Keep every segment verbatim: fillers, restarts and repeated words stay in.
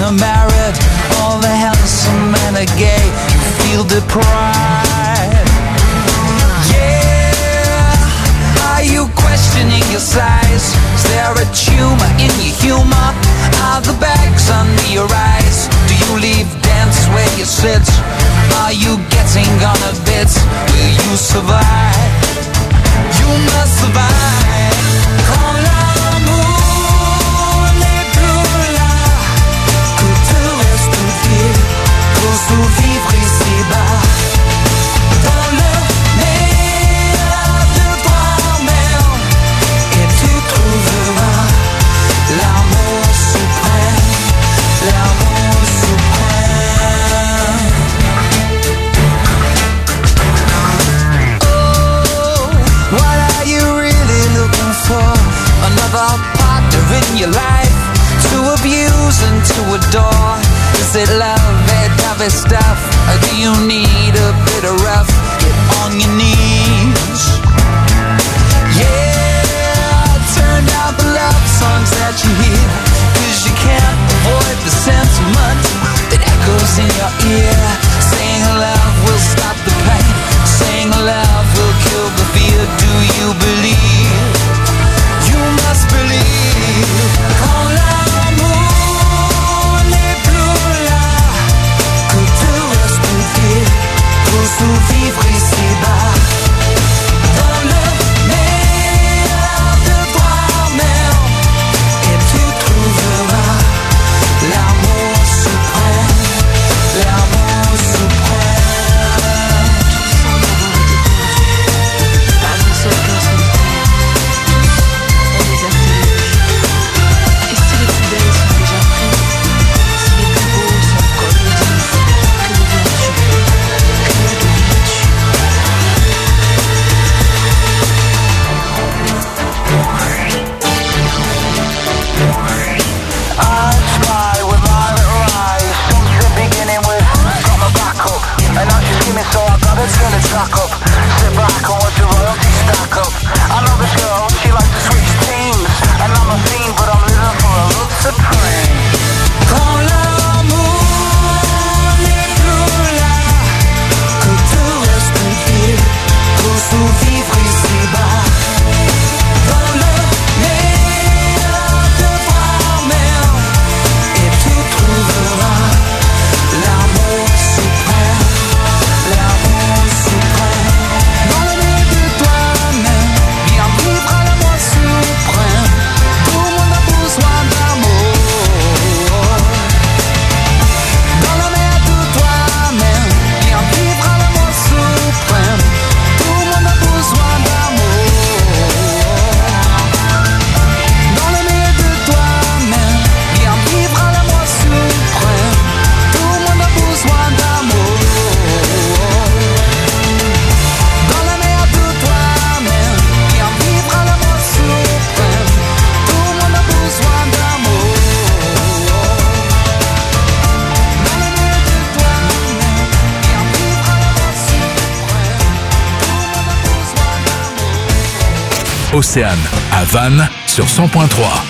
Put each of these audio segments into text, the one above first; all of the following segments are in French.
women are married, all the handsome men are gay. You feel deprived. Yeah, are you questioning your size? Is there a tumor in your humor? Are the bags under your eyes? Do you leave dance where you sit? Are you getting on a bit? Will you survive? You must survive. Quand l'amour n'est plus là, que te reste-t-il pour survivre ici-bas? Dans le meilleur de toi-même, et tu trouveras l'amour suprême, l'amour suprême. Oh, what are you really looking for? Another partner in your life to abuse and to adore? Is it love, that heavy stuff? Or do you need a bit of rough? Get on your knees. Yeah, turn down the love songs that you hear, cause you can't avoid the sentiment that echoes in your ear. Saying love will stop the pain, saying love will kill the fear. Do you believe? You must believe. Quand l'amour n'est plus là, que te reste-t-il pour survivre ici-bas? Dans le meilleur de toi-même, et tu trouveras l'amour suprême, l'amour suprême. Pas un seul cœur sur le terre, on les a télés. Et si les plus belles sont déjà prises, si les plus beaux sont comme les dix, que deviens-tu? Que deviens-tu? I spy with my little eyes, something beginning with got my back up, and now she's screaming, so I gotta turn the track up. Sit back and watch the royalty stack up. I know this girl, she likes to switch teams, and I'm a fiend, but I'm living for a love supreme. Quand l'amour n'est plus là, que te reste-t-il pour survivre ici-bas? Dans le meilleur de toi-même, et tu trouveras l'amour suprême, l'amour suprême. Dans le meilleur de toi-même, viens vivre l'amour suprême. Tout le monde a besoin d'amour. Dans le meilleur de toi-même, viens vivre l'amour suprême. Tout le monde a besoin d'amour. Dans le meilleur de toi-même, viens vivre l'amour suprême. Tout le monde a besoin d'amour. Dans le meilleur de toi-même, viens vivre l'amour suprême. Tout le monde a besoin d'amour. Dans le meilleur de toi-même, viens vivre l'amour suprême. Tout le monde a besoin d'amour. Océane, à Vannes, sur cent point trois.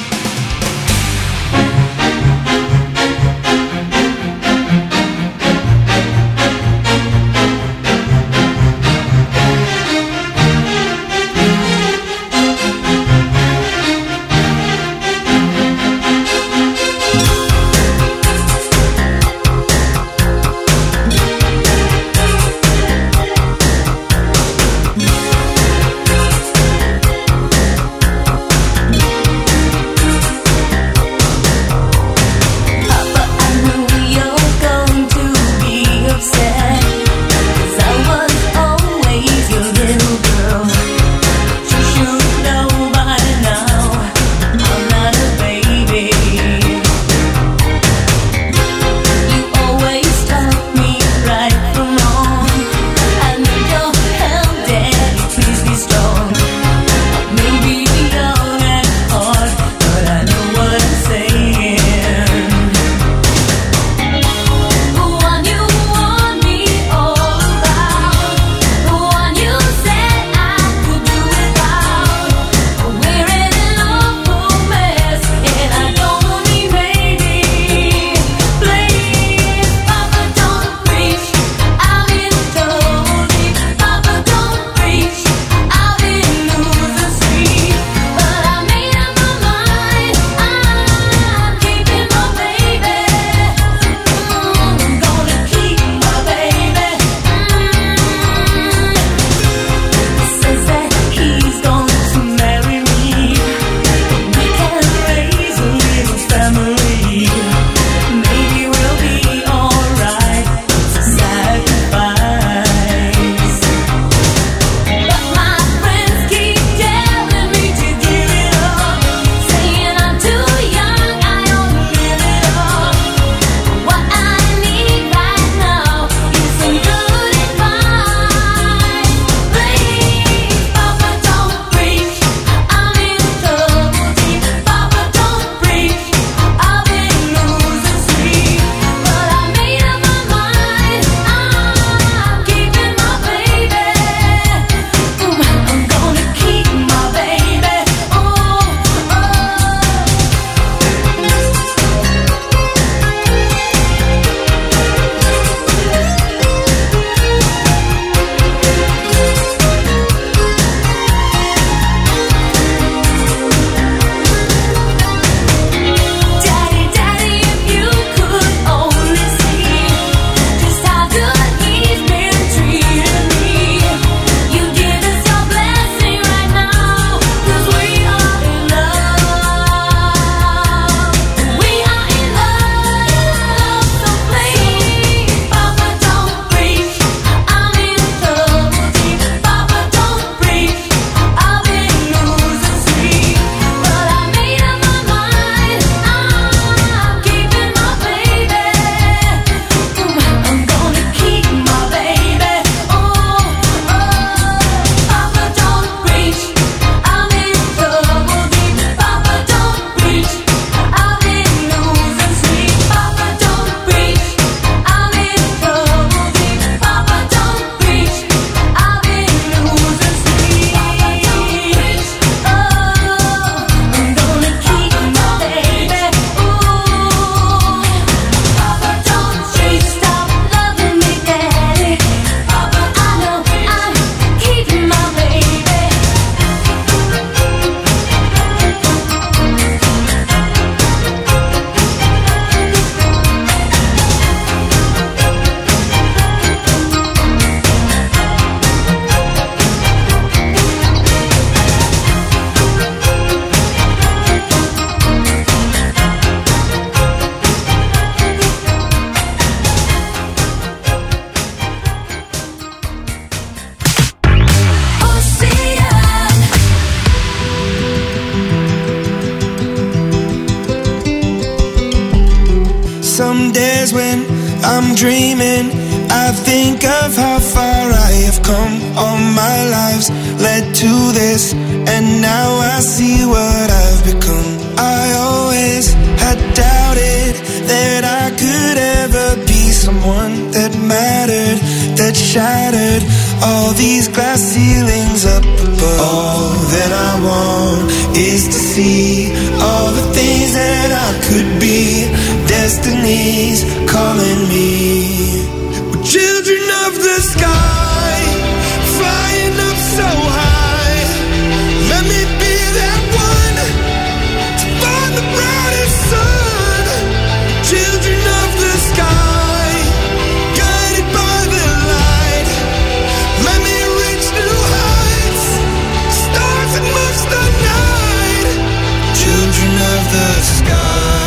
Some days when I'm dreaming, I think of how far I have come. All my lives led to this, and now I see what I've become. I always had doubted that I could ever be someone that mattered, that shattered all these glass ceilings up above. All that I want is to see all the things that I could be. Destiny's calling me. We're children of the sky, flying up so high. Let me be that one to find the brightest sun. Children of the sky, guided by the light. Let me reach new heights, stars amongst the night. Children of the sky.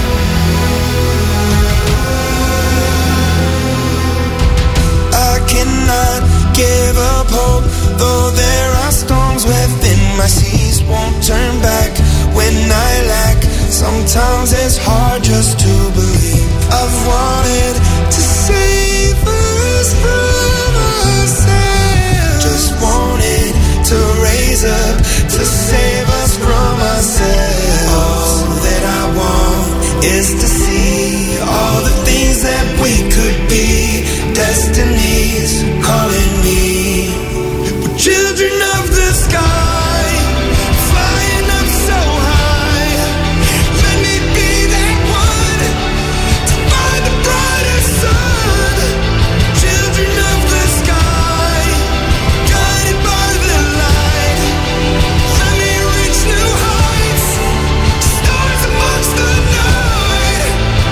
I cannot give up hope, though there are storms within my seas. Won't turn back when I lack. Sometimes it's hard just to believe. I've wanted to save us from ourselves. Just wanted to raise up to save us from ourselves. All that I want is to see all the things that we could be. Destiny's calling me. We're children of the sky, flying up so high. Let me be that one to find the brightest sun. Children of the sky, guided by the light. Let me reach new heights, stars amongst the night.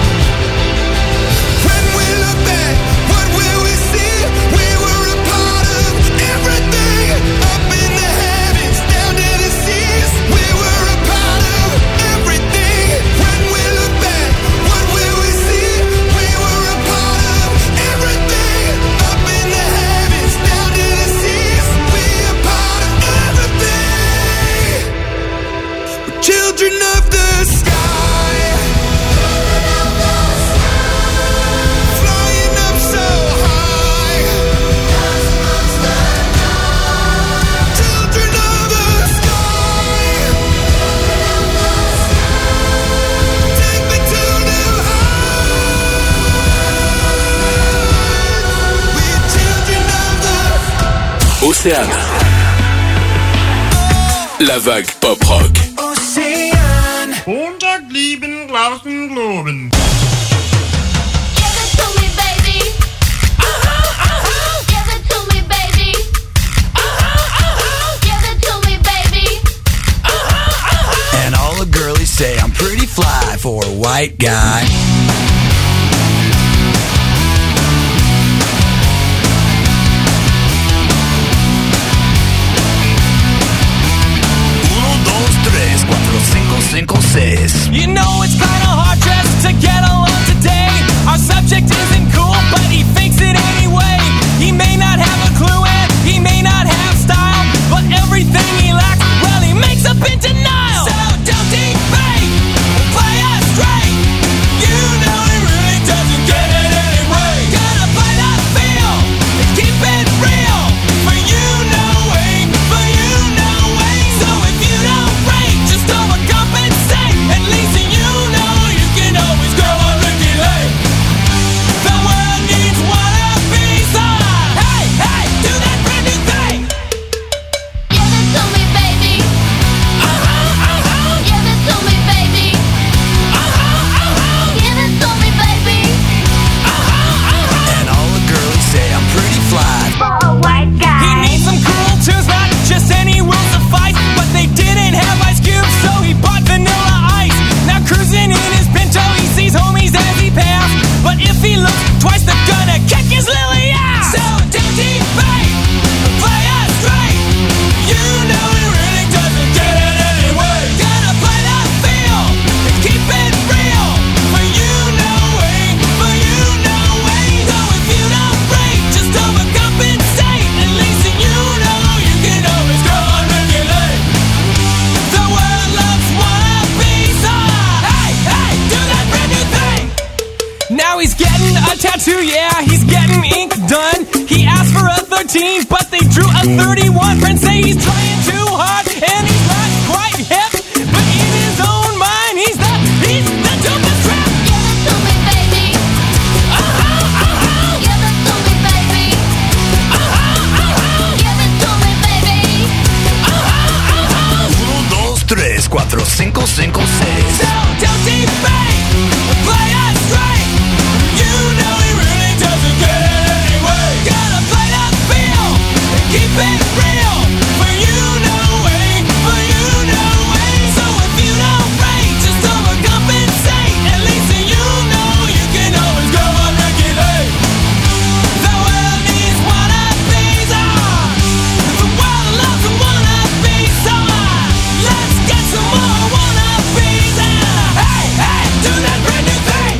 When we look back, what will we see? We were a part of everything, up in the heavens, down to the seas. We were a part of everything. When we look back, what will we see? We were a part of everything, up in the heavens, down to the seas. We a part of everything. We're children of the sky, flying up so high. Children of the sky, take me to new heights. We're children of the Océane. La vague pop rock. ocean. Montag lieben Glauben globen. Give it to me, baby. Uh-huh, uh-huh. Give it to me, baby. Uh-huh, uh-huh. Give it to me, baby. Uh-huh, uh-huh. And all the girlies say I'm pretty fly for a white guy. Uno, dos, tres, cuatro, cinco, cinco, seis. You know it's kinda hard just to get along today. Our subject isn't cool, but he fakes it anyway. He may not have a clue and he may not have style, but everything he lacks, well, he makes up in denial. So don't debate, play us straight. You know he really doesn't get it anyway. Gotta play that feel and keep it real. For you know way, for you know way. So if you don't rate, just overcompensate. At least you know got two, yeah, he's getting ink done. He asked for a thirteen, but they drew a thirty-one. Friends say he's trying too hard, and he's not quite hip. But in his own mind, he's the, he's the dopest trap. Give it to me, baby. Uh-huh, uh-huh, Give it to me, baby. uh-huh, uh-huh, Give it to me, baby. uh-huh, uh-huh. uno, dos, tres, cuatro, cinco, cinco, seis. So don't defame, play us straight. You know he really doesn't get it anyway. Gotta play that field and keep it real. For you know way, for you know way. So if you don't rate, just overcompensate. At least you know you can always go on regulate. The world needs wannabes, ah. The world loves a wannabe, so ah, let's get some more wannabes, ah. Hey, hey, do that brand new thing.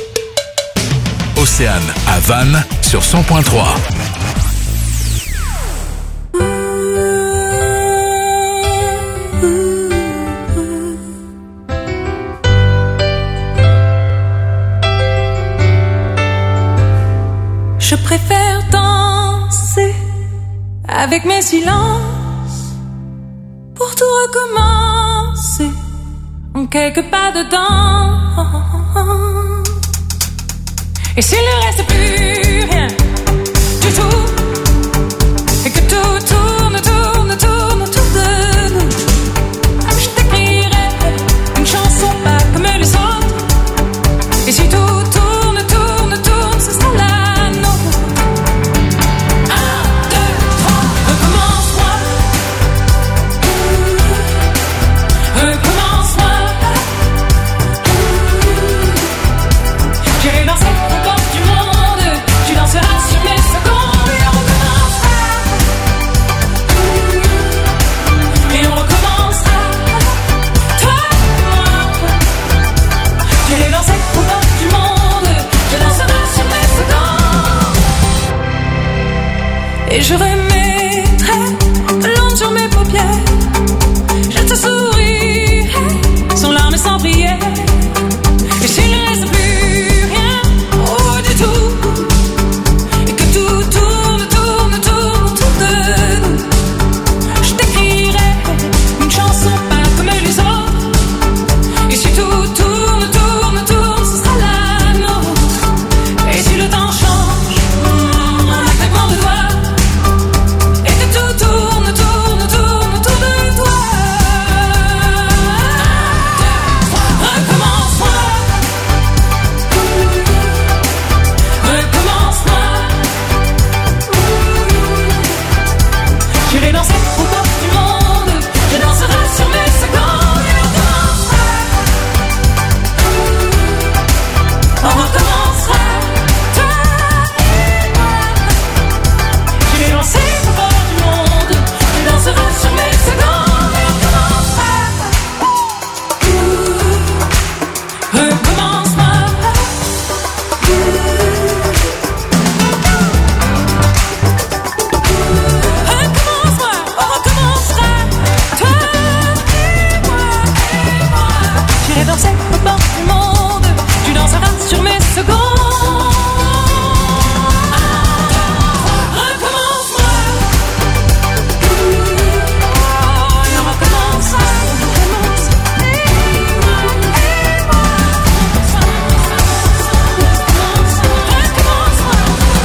Océane à Vannes sur cent point trois. Je préfère danser avec mes silences pour tout recommencer en quelques pas dedans. Et s'il ne reste plus rien du tout, et que tout tourne, tourne, tourne autour de nous, je t'écrirai une chanson pas comme les autres. Et si tout tourne, tourne, tourne, ce sera la nôtre. Un, deux, trois, recommence-moi. Recommence-moi. J'irai danser aux portes du monde. Tu danseras sur mes secondes. Et on recommencera. Et on recommencera. Toi et moi. J'irai danser aux portes du monde. Tu danseras sur mes secondes. Et je remettrai de l'ombre sur mes paupières. Je te sourirai sans larmes et sans prière. Et s'il ne reste plus rien, oh du tout, et que tout tourne, tourne, tourne autour de nous, je t'écrirai une chanson pas comme les autres. Et si tout tourne, tourne, tourne, ce sera la nôtre. Et si le temps change, mm, en un claquement de doigts, et que tout tourne, tourne, tourne autour de toi. Recommence-moi. Recommence-moi. J'irai danser aux portes du monde. Je danserai sur mes secondes. Et on recommencera. On recommencera. Toi et moi. J'irai danser aux portes du monde. Je danserai sur mes secondes. Et on recommencera. Recommence-moi. Recommence-moi, on recommencera. Toi et moi, et moi. J'irai danser aux portes du monde. Tu danseras sur mes secondes. Recommence-moi. Et on recommencera. Recommence. Et moi, et moi. Recommence-moi.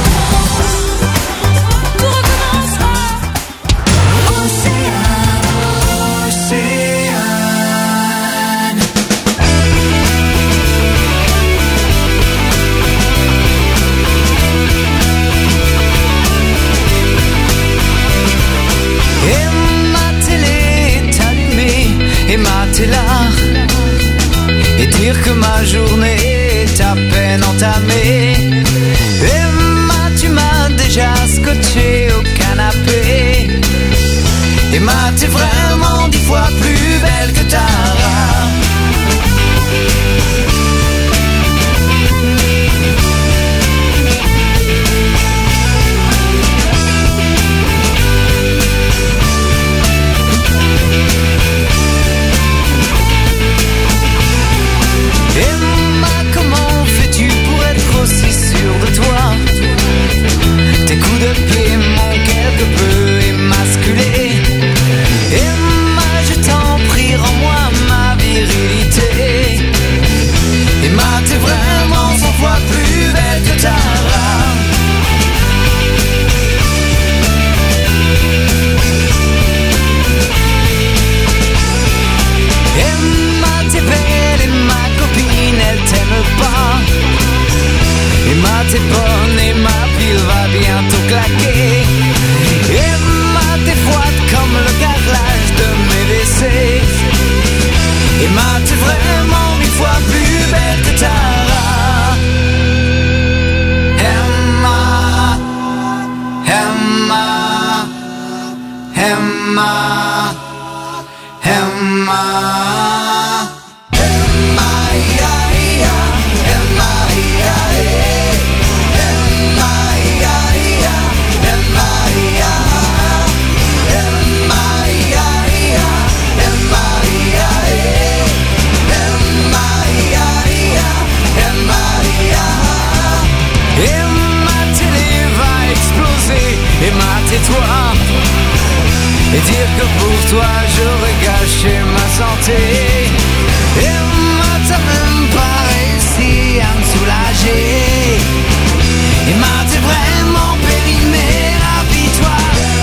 Tout recommencera. Océane. Et ma télé est allumée, et ma t'es là. Et dire que ma journée est à peine entamée. Et ma tu m'as déjà scotché au canapé. Et ma t'es vraiment dix fois plus belle que Tara. Et ma comment fais-tu pour être aussi sûr de toi? dire que pour toi j'aurais gâché ma santé. Et moi t'as même pas réussi à me soulager. Et moi t'es vraiment périmé, rapide-toi.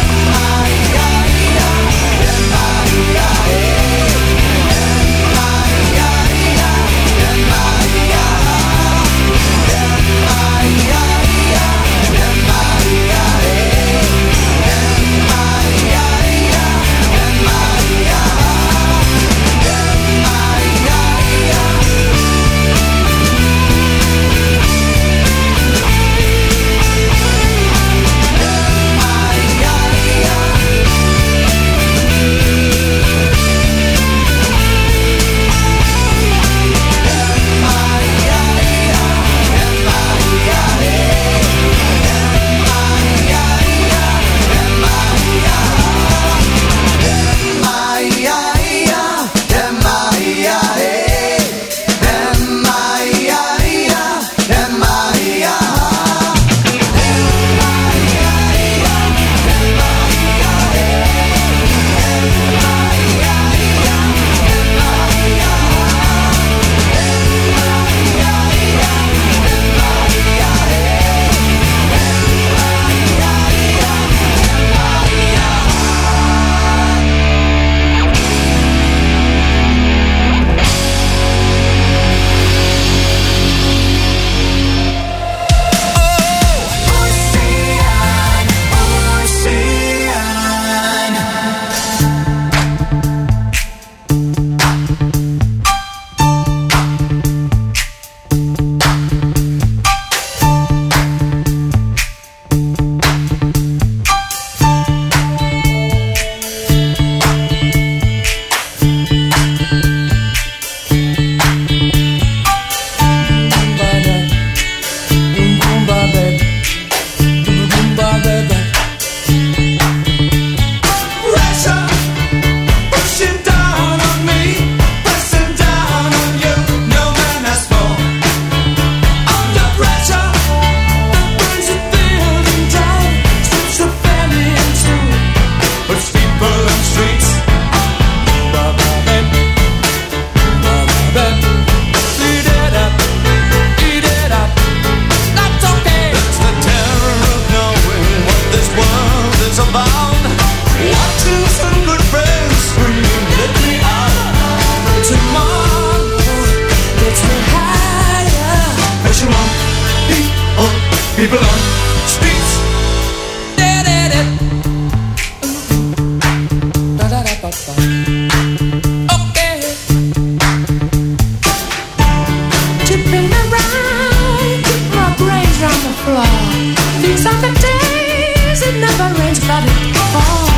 People on streets. Okay. Tipping around, keep my brains on the floor. These are the days it never rains, but it falls.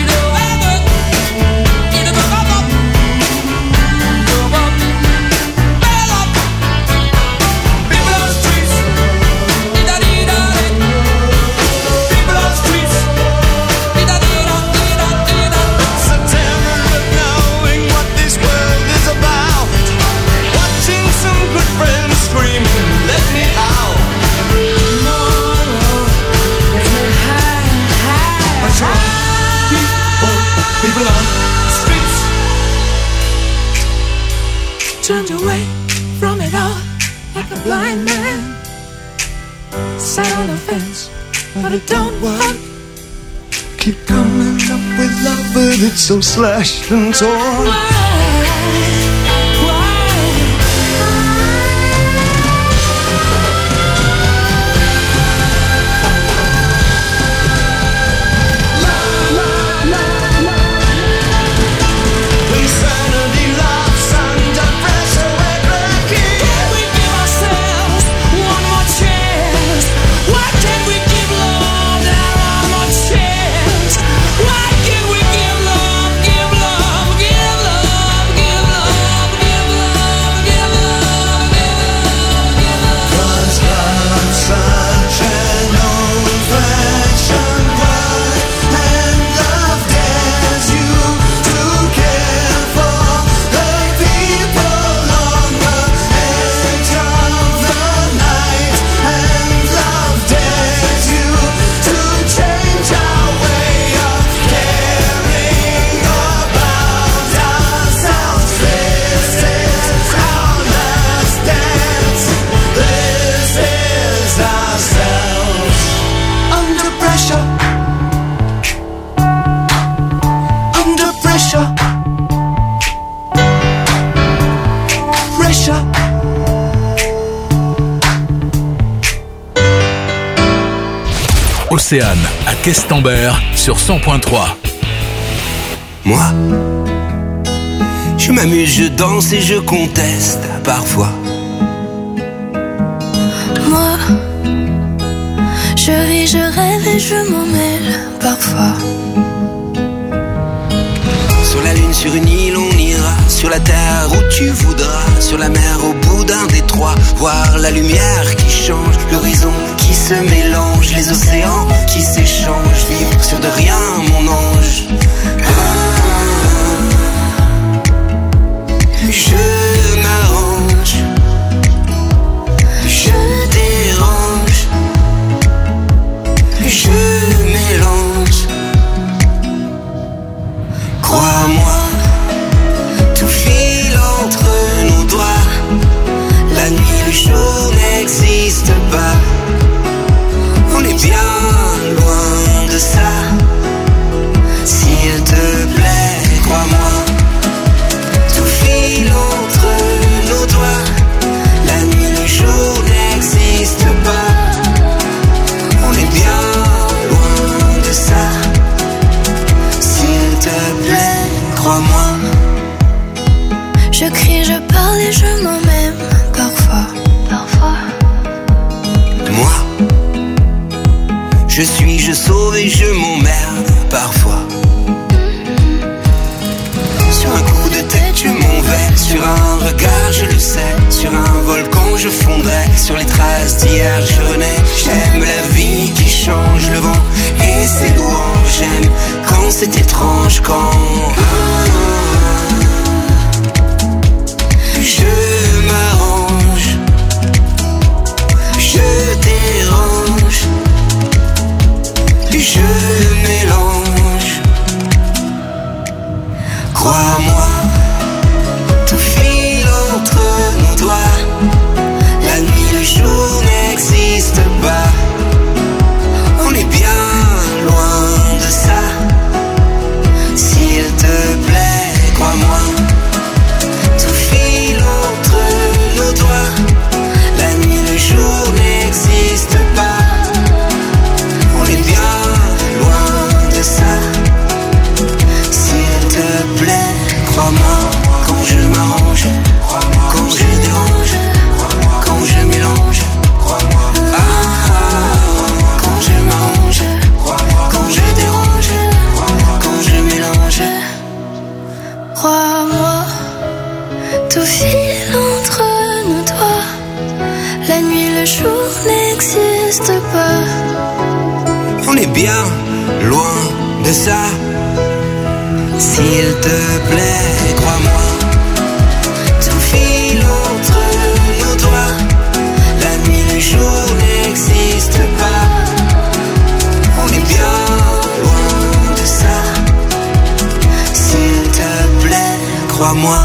Turned away from it all like a blind man. Sat on the fence, but it don't work. Keep coming up with love, but it's so slashed and torn. Why can't we give love, give love, give love, give love? Océane à Questembert sur cent point trois. Moi, je m'amuse, je danse et je conteste parfois. Moi, je ris, je rêve et je m'en mêle parfois. Sur la lune, sur une île, on ira. Sur la terre où tu voudras. Sur la mer, au bout d'un détroit. Voir la lumière qui change, l'horizon qui se mélange, les océans qui s'échangent. Vivre sur de rien, mon ange. Ah, je m'arrange, je dérange, je mélange. Crois-moi, tout file entre nos doigts. La nuit, le jour n'existe pas. On est bien loin de ça. S'il te plaît, crois-moi. Tout file entre nos doigts. La nuit, le jour n'existe pas. On est bien loin de ça. S'il te plaît, crois-moi. Je crie, je parle et je m'en même parfois. Parfois. Moi, je suis, je sauve et je m'emmerde parfois. Sur un coup de tête, je m'en vais. Sur un regard, je le sais. Sur un volcan, je fondrai. Sur les traces d'hier, je renais. J'aime la vie qui change le vent et ses louanges. J'aime quand c'est étrange, quand je m'arrange, je dérange, je mélange. Crois-moi, tout file entre nos doigts. La nuit, le jour n'existe pas. On est bien loin de ça. S'il te plaît, crois-moi. Tout file entre nos doigts. La nuit, le jour n'existe pas. On est bien loin de ça. S'il te plaît, crois-moi. Quand je m'arrange, quand je dérange, quand je mélange. Ah, quand je m'arrange, quand je dérange, quand je mélange. Crois-moi, tout file entre nos doigts. La nuit, le jour n'existe pas. On est bien loin de ça. S'il te plaît, crois-moi. Tout file entre nos doigts. La nuit, le jour n'existe pas. On est bien loin de ça. S'il te plaît, crois-moi.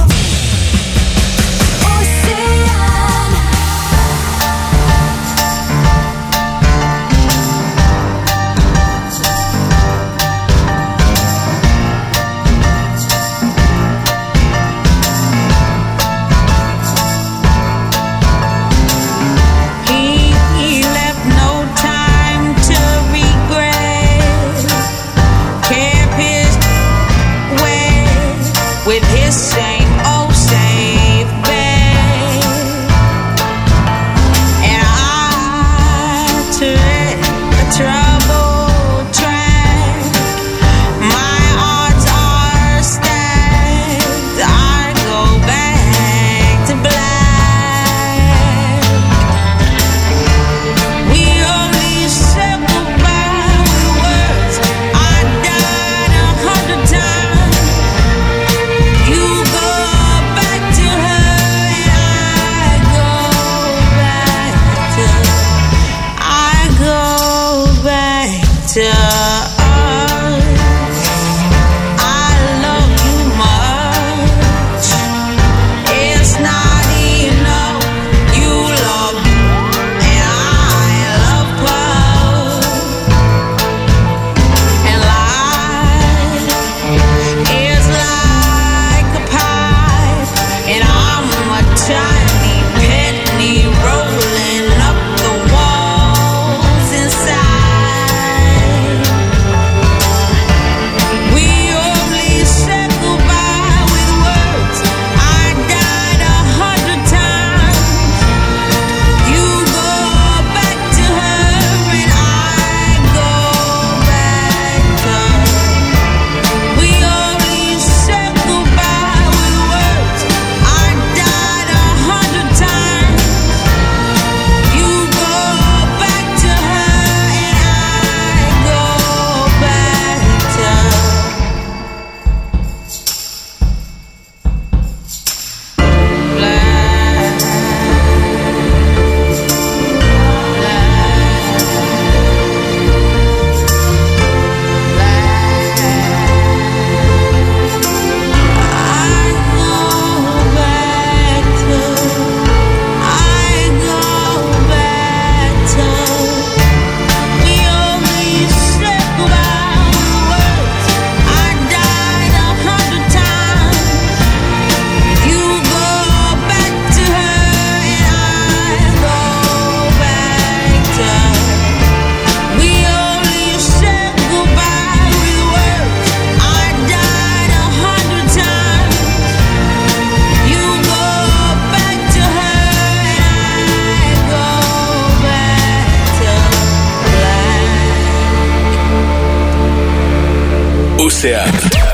Océane.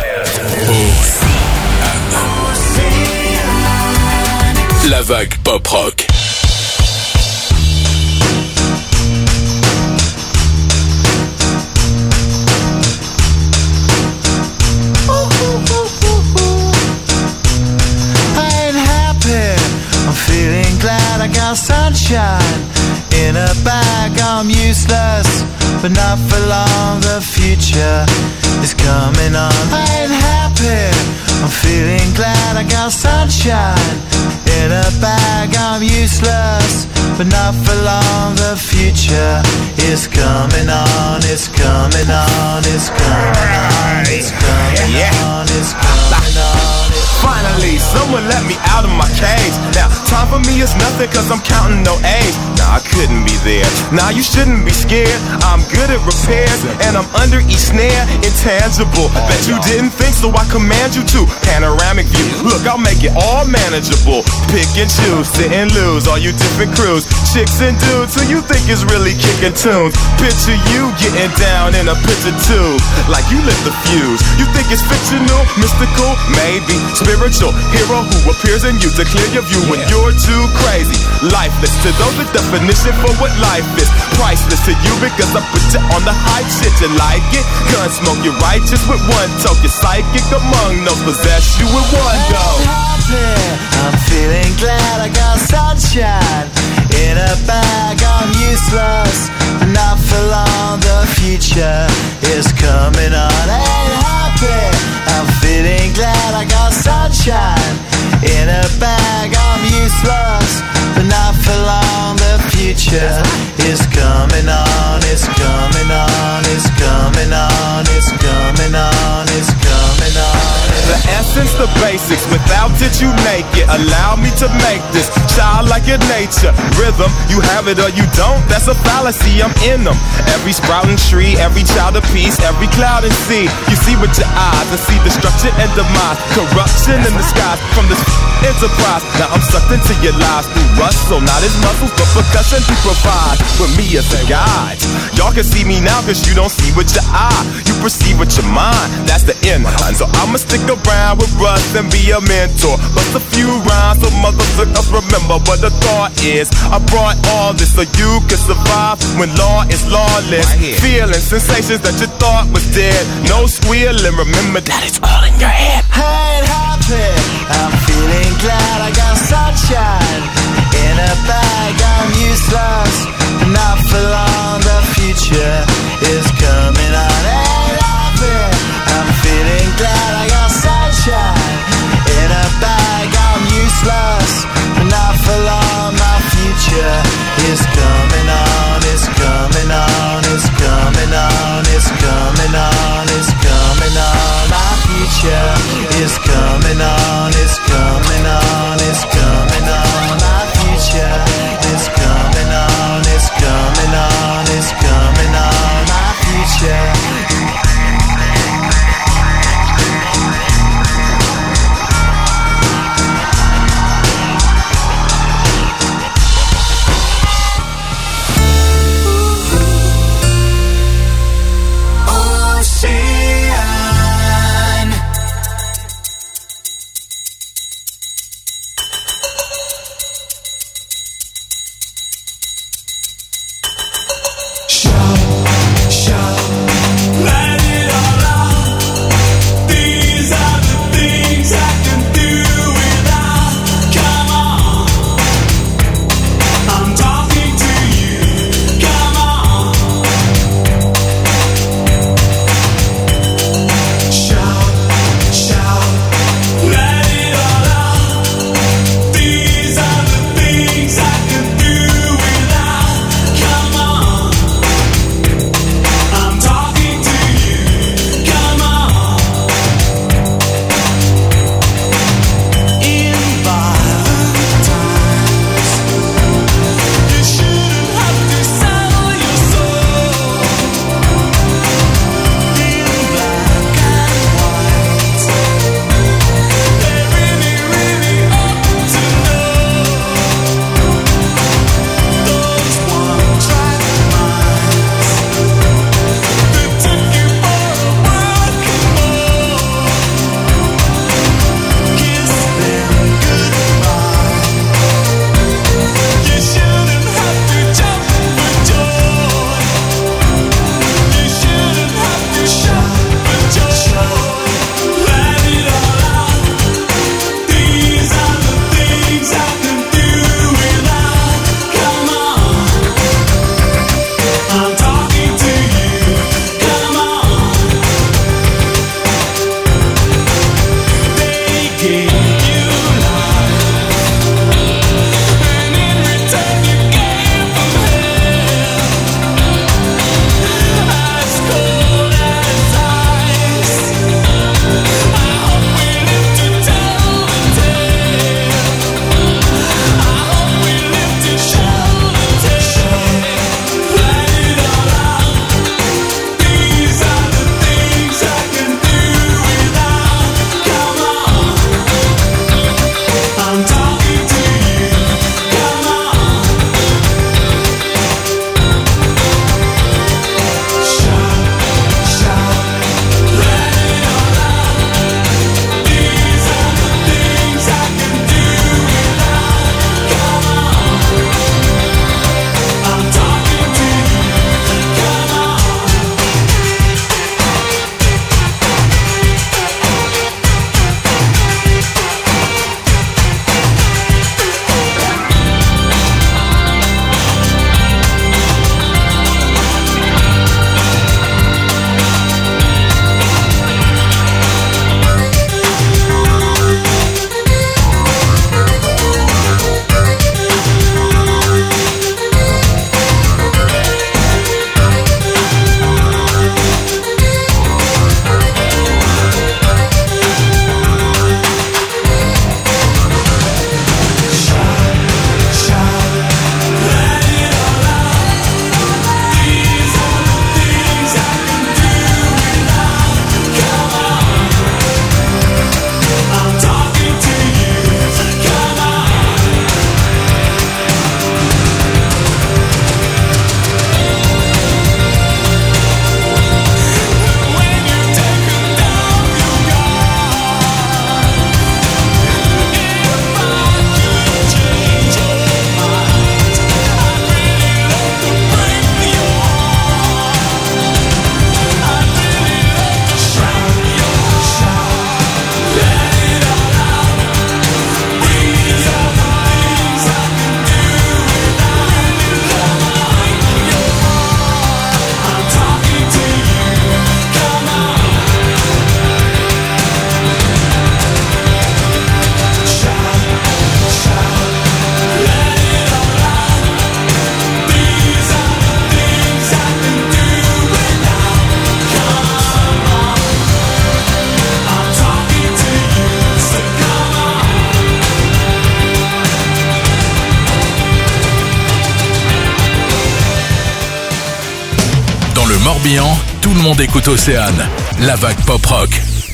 Océane. La vague pop rock. Feeling glad I got sunshine in a bag. I'm useless, but not for long. The future is coming on. I ain't happy. I'm feeling glad I got sunshine in a bag. I'm useless, but not for long. The future is coming on. It's coming on. It's coming on. It's coming on. It's coming on. Finally, someone let me out of my cage. Now, time for me is nothing cause I'm counting no age. Nah, I couldn't be there. Nah, you shouldn't be scared. I'm good at repairs and I'm under each snare. Intangible. Bet you didn't think, so I command you to. Panoramic view. Look, I'll make it all manageable. Pick and choose, sit and lose. All you different crews, chicks and dudes who you think is really kicking tunes. Picture you getting down in a picture tube, like you lit the fuse. You think it's fictional, mystical, maybe spiritual hero who appears in you to clear your view when you're too crazy. Lifeless to those, the definition for what life is. Priceless to you because I put you on the hype shit. You like it? Gun smoke, you're righteous with one toke. You're psychic among those, possess you with one go. I'm feeling glad I got sunshine in a bag. I'm useless, but not for long. The future is coming on. I ain't happy. I'm feeling glad I got sunshine in a bag. I'm useless, but not for long. The future is coming on. It's coming on. It's coming on. It's coming on. It's coming on. The essence, the basics, without it you make it. Allow me to make this childlike in nature. Rhythm, you have it or you don't, that's a fallacy, I'm in them. Every sprouting tree, every child of peace, every cloud and sea. You see with your eyes and see destruction and demise. Corruption in the skies from this enterprise. Now I'm sucked into your lives through rust, so not as muscles but percussion to provide with me as a guide. Y'all can see me now cause you don't see with your eye. You perceive with your mind, that's the end. And so I'ma stick around with Russ and be a mentor. Bust a few rhymes so motherfuckers remember what the thought is. I brought all this so you can survive when law is lawless. Right, feeling sensations that you thought was dead. No squealing, remember that it's all in your head. I ain't happy. I'm feeling glad I got sunshine in a bag. I'm useless, but not for long. The future is coming on. I ain't happy. I'm feeling glad I got sunshine in a bag. I'm useless, but not for long. My future is coming on. It's coming on. It's coming on. It's coming on. It's coming on. My future is coming on. It's coming on. It's coming on. My future. Morbihan, tout le monde écoute Océane. La vague pop rock.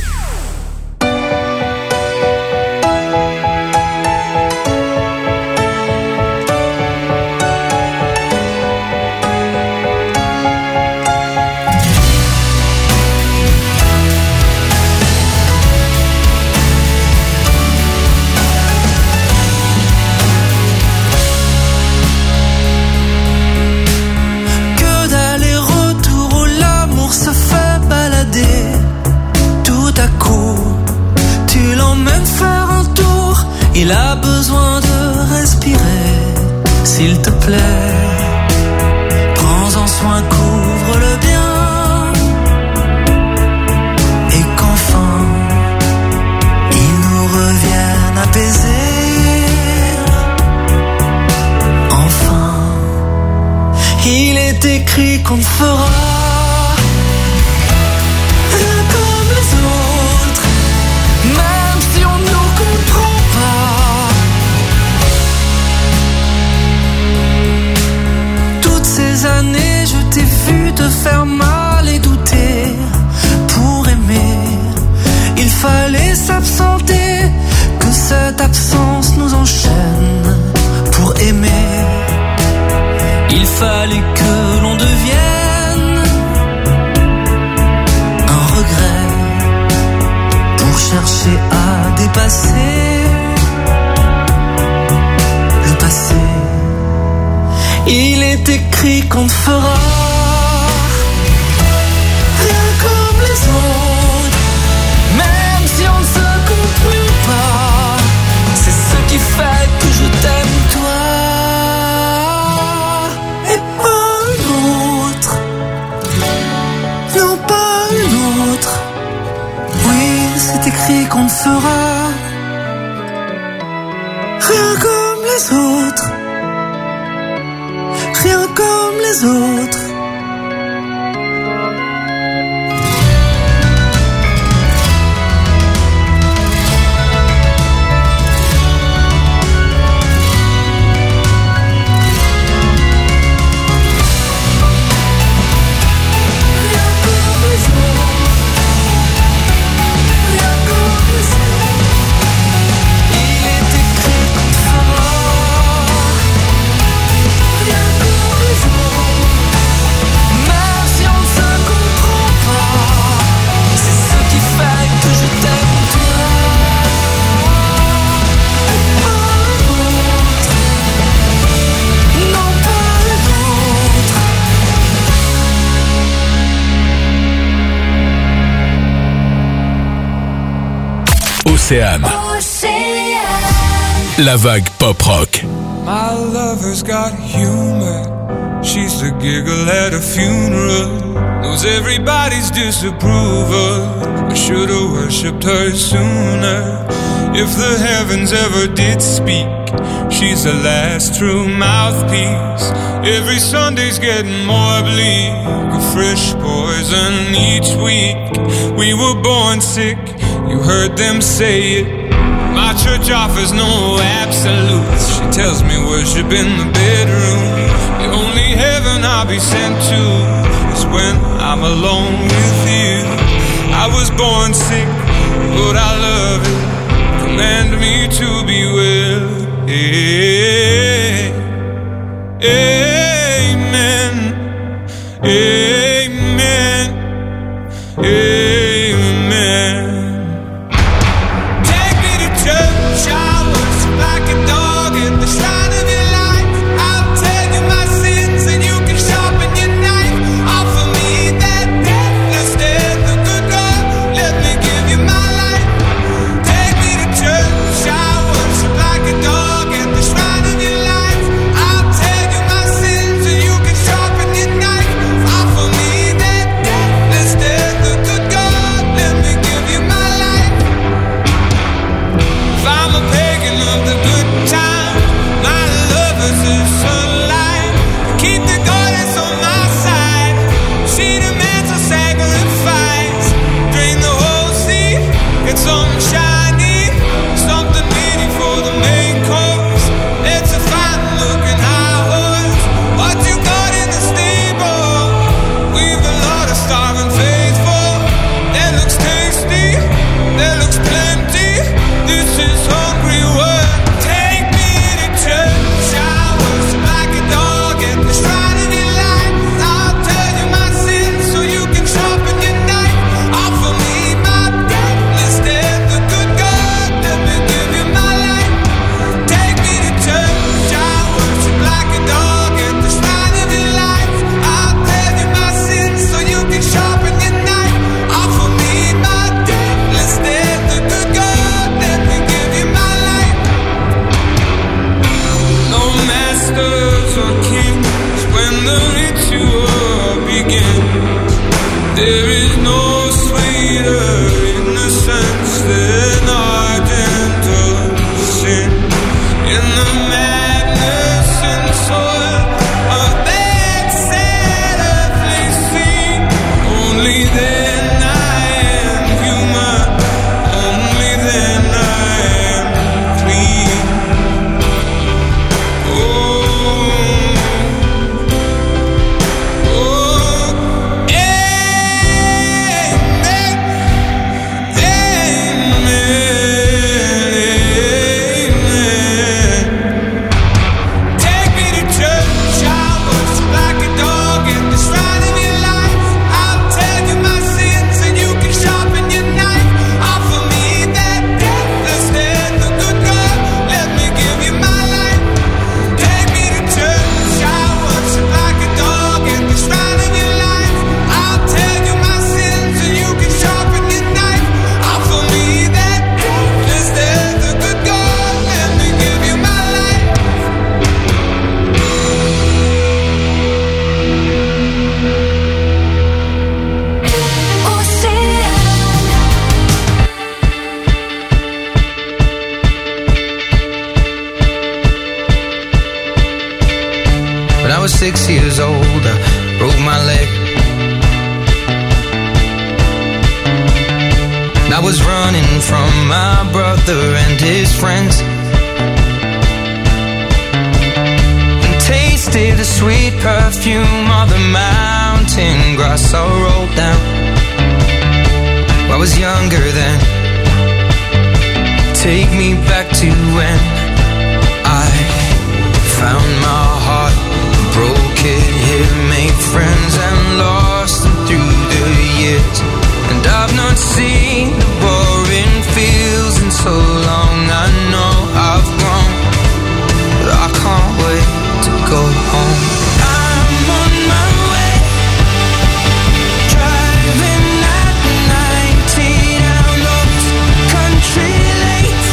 Il a besoin de respirer, s'il te plaît. Prends-en soin, couvre-le bien. Et qu'enfin, il nous revienne apaisé. Enfin, il est écrit qu'on ne fera rien comme les autres, même si on nous comprend pas. Toutes ces années, je t'ai vu te faire mal et douter. Pour aimer, il fallait s'absenter, que cette absence nous enchaîne. Pour aimer, il fallait que l'on devienne un regret pour chercher à dépasser le passé. Il est écrit qu'on ne fera rien comme les autres, même si on ne se comprend pas. C'est ce qui fait que je t'aime toi et pas un autre. Non, pas un autre. Oui, c'est écrit qu'on ne fera rien comme les autres, rien comme les autres. Océane. La vague pop rock. My lover's got humor. She's the giggle at a funeral. Knows everybody's disapproval. I should've worshipped her sooner. If the heavens ever did speak, she's the last true mouthpiece. Every Sunday's getting more bleak, a fresh poison each week. We were born sick, you heard them say it. My church offers no absolutes. She tells me worship in the bedroom. The only heaven I'll be sent to is when I'm alone with you. I was born sick, but I love it. Command me to be well. Amen. Amen. Amen. Take me to church, I worship like a dog at the shrine of your life. I'll tell you my sins and you can sharpen your knife. Offer me that deathless death, the good God, let me give you my life. Take me to church, I worship like a dog at the shrine of your life. I'll tell you my There is no sweeter innocence than our gentle sin. In the madness and soil of that sad earthly scene, only then I am human, only then I am clean. Oh, oh, amen, amen. Take me to church, I worship like a dog at the shrine of your life. I'll tell you my sins and you can sharpen your knife. Offer me that deathless death, the good God, let me give you my life. Take me to church, I worship like a dog at the shrine of your life. I'll tell you my sins and you can sharpen your knife. Offer me that deathless death, the good God, let me give you my life. When I was six years old, I broke my leg. And I was running from my brother and his friends, and tasted the sweet perfume of the mountain grass I rolled down. I was younger then. Take me back to when I found my heart, broke it here, made friends and lost them through the years. And I've not seen the boring fields in so long. I know I've grown, but I can't wait to go home. I'm on my way, driving at nineteen down those country lanes,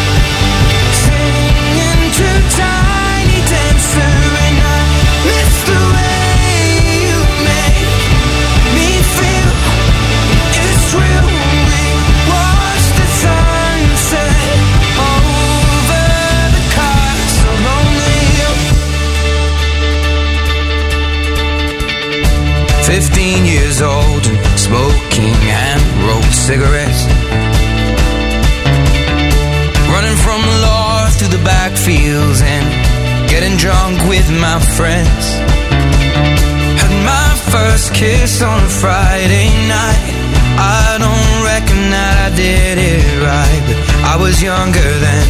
singing to Tiny Dancer, and I miss the way you make me feel. It's real. We watch the sunset over the castle on the hill. Fifteen years old and smoking hand-rolled cigarettes, running from law through the backfields and getting drunk with my friends. Had my first kiss on a Friday night. I don't reckon that I did it right, but I was younger then.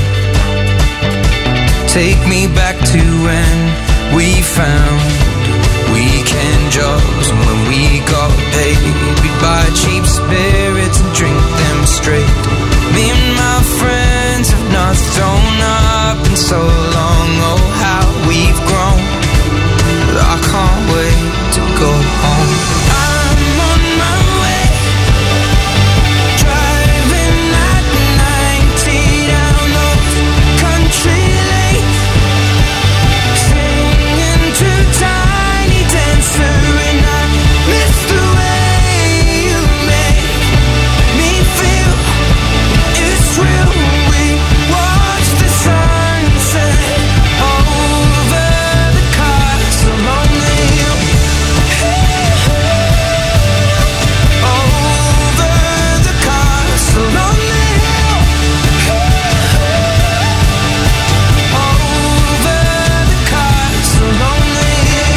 Take me back to when we found weekend jobs, and when we got paid, we'd buy cheap spirits and drink them straight. Me and my friends have not thrown up in so long. Oh, how we've grown, but I can't wait to go home. I'm on my way, driving at nineteen down those country lanes, singing to Tiny Dancer, and I miss the way you make me feel. It's real. We watch the sunset over the castle on the hill. Over the castle on the hill. Over the castle on the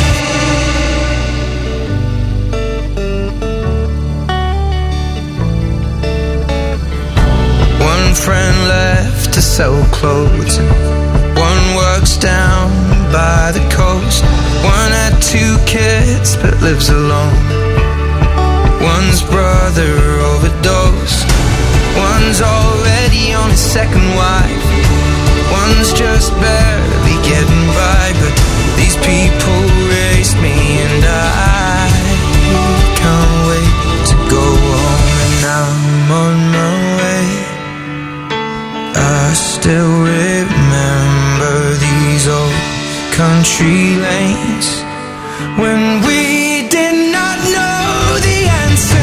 hill. One friend left to sell clothes, and one works down by the coast. One had two kids but lives alone. One's brother overdosed. One's already on his second wife. One's just barely getting by, but these people raised me, and I can't wait to go home. And I'm on my way. I still remember these old country lanes when we did not know the answer.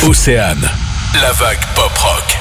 Océane, la vague pop rock.